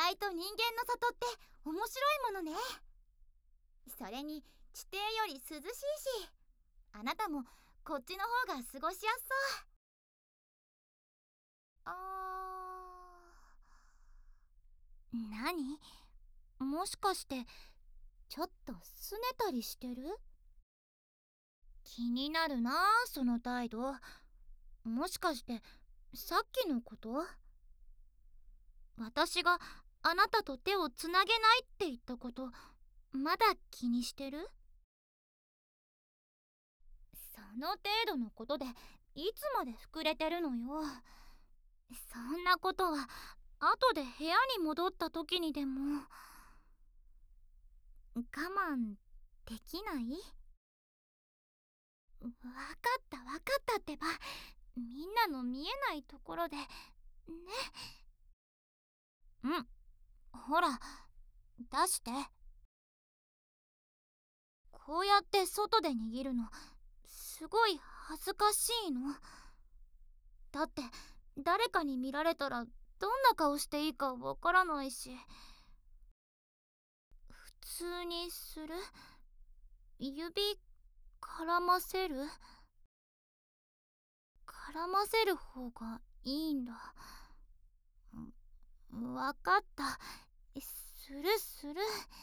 外と人間の里って面白いものね。それに地底より涼しいし、あなたもこっちの方が過ごしやすそう。何？もしかしてちょっと拗ねたりしてる？気になるなあ、その態度。もしかしてさっきのこと？私があなたと手をつなげないって言ったこと、まだ気にしてる？その程度のことでいつまで膨れてるのよ。そんなことは後で部屋に戻った時にでも。我慢できない？わかったわかったってば。みんなの見えないところでね。うん、ほら出して。こうやって外で握るのすごい恥ずかしいの。だって誰かに見られたらどんな顔していいかわからないし。普通にする？指絡ませる？絡ませる方がいいんだ。わかった。するする。うひゃ、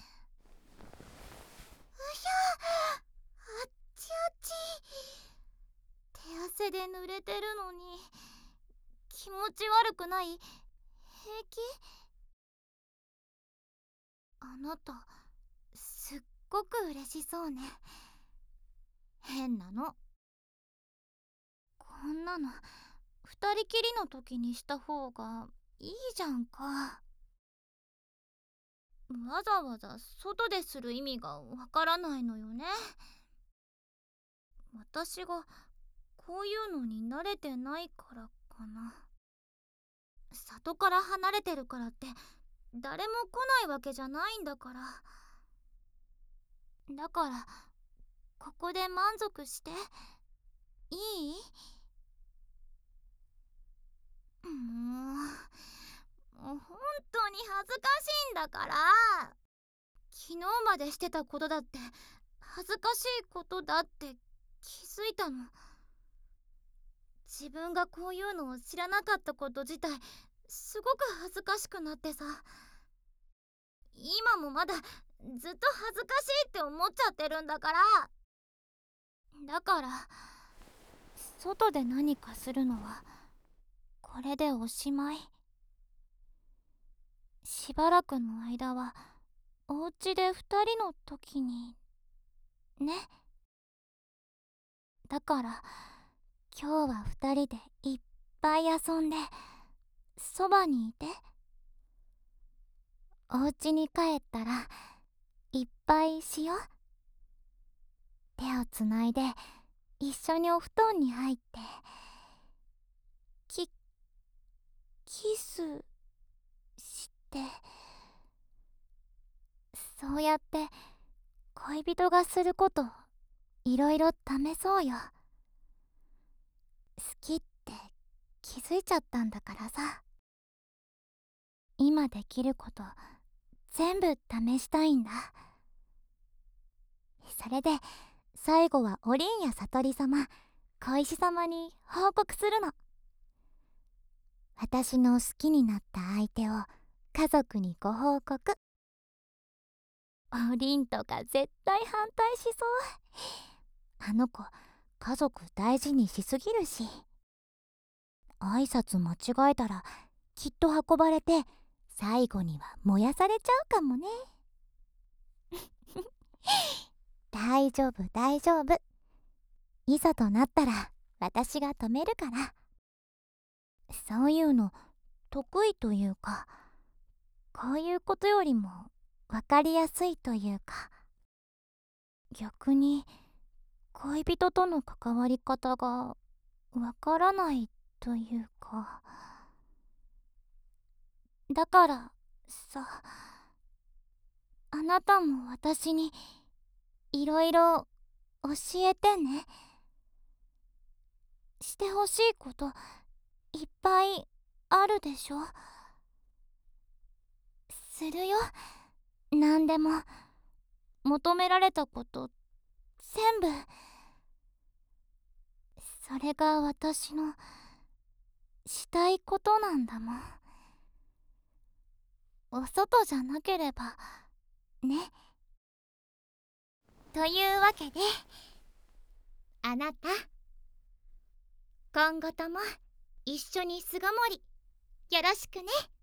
あっちあっち。手汗で濡れてるのに気持ち悪くない？平気？あなたすっごく嬉しそうね。変なの。こんなの二人きりの時にした方がいいじゃんか。わざわざ外でする意味がわからないのよね。私がこういうのに慣れてないからかな。里から離れてるからって誰も来ないわけじゃないんだから。だからここで満足していい？もう本当に恥ずかしいんだから。昨日までしてたことだって恥ずかしいことだって気づいたの。自分がこういうのを知らなかったこと自体すごく恥ずかしくなってさ。今もまだずっと恥ずかしいって思っちゃってるんだから。だから外で何かするのはこれでおしまい。しばらくの間はお家で2人の時にね。だから今日は2人でいっぱい遊んでそばにいて。お家に帰ったらいっぱいしよう。手をつないで一緒にお布団に入ってキスしてそうやって恋人がすることいろいろ試そうよ。好きって気づいちゃったんだからさ。今できること全部試したいんだ。それで最後はおりんやさとり様、小石様に報告するの。私の好きになった相手を家族にご報告。おりんとか絶対反対しそう。あの子家族大事にしすぎるし。挨拶間違えたらきっと運ばれて最後には燃やされちゃうかもね。大丈夫大丈夫。いざとなったら私が止めるから。そういうの得意というか、こういうことよりも分かりやすいというか。逆に恋人との関わり方がわからないというか。だからさ、あなたも私にいろいろ教えてね。してほしいこといっぱいあるでしょ。 するよ。何でも求められたこと全部。それが私のしたいことなんだもん。お外じゃなければね。というわけで、あなた今後とも一緒に巣ごもりよろしくね。